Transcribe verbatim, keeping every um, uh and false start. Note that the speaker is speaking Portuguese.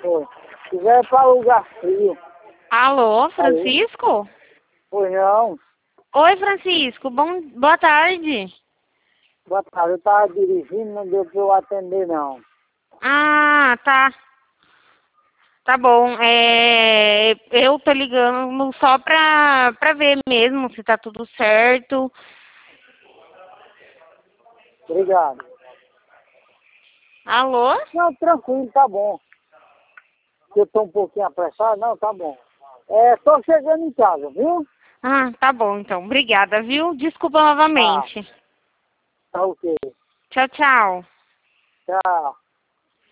Oi. Se tiver para lugar frio. Alô, Francisco? Pois não. Oi, Francisco. Bom, boa tarde. Boa tarde. Eu estava dirigindo, não deu para eu atender, não. Ah, tá. Tá bom. É, eu tô ligando só pra, pra ver mesmo se tá tudo certo. Obrigado. Alô? Não, tranquilo, tá bom. Eu estou um pouquinho apressado, não, tá bom. É, tô chegando em casa, viu? Ah, tá bom então. Obrigada, viu? Desculpa Tá. novamente. Tá ok. Tchau, tchau. Tchau.